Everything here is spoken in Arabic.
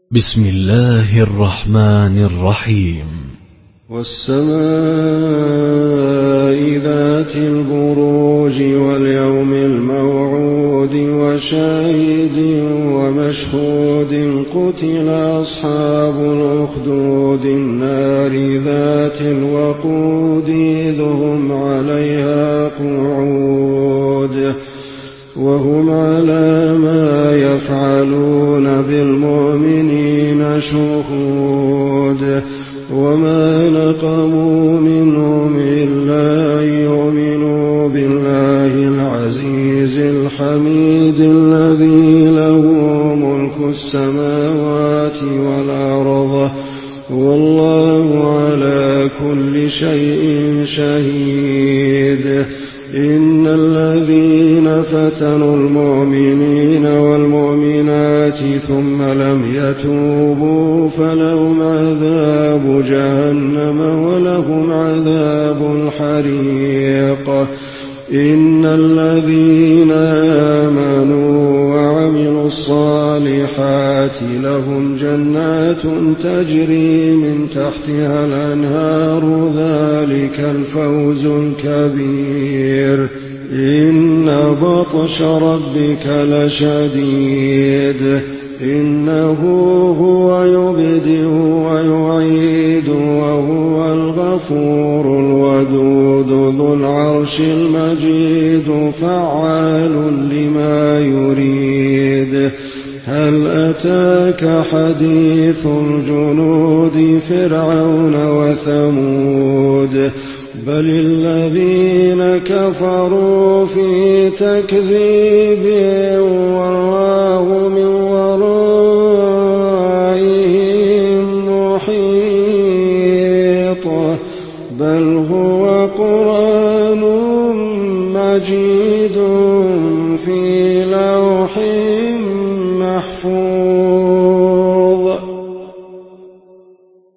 بسم الله الرحمن الرحيم. والسماء ذات البروج واليوم الموعود وشاهد ومشهود قتل أصحاب الأخدود النار ذات الوقود إذ هم عليها قعود وهم على ما يفعلون بالمؤمنين شهود وما نقموا منهم إلا أن يؤمنوا بالله العزيز الحميد الذي له ملك السماوات والأرض والله على كل شيء شهيد. إن الذين فتنوا المؤمنين والمؤمنات ثم لم يتوبوا فلهم عذاب جهنم ولهم عذاب الحريق. إن الذين آمنوا وعملوا الصالحات لهم جنات تجري من تحتها الأنهار ذلك الفوز الكبير. إن بطش ربك لشديد إنه هو يبدئ ويعيد وهو الغفور الودود ذو العرش المجيد فعال لما يريد. هل أتاك حديث الجنود فرعون وثمود بل الذين كفروا في تكذيب والله من ورائهم محيط بل هو قرآن مجيد في لوح محفوظ.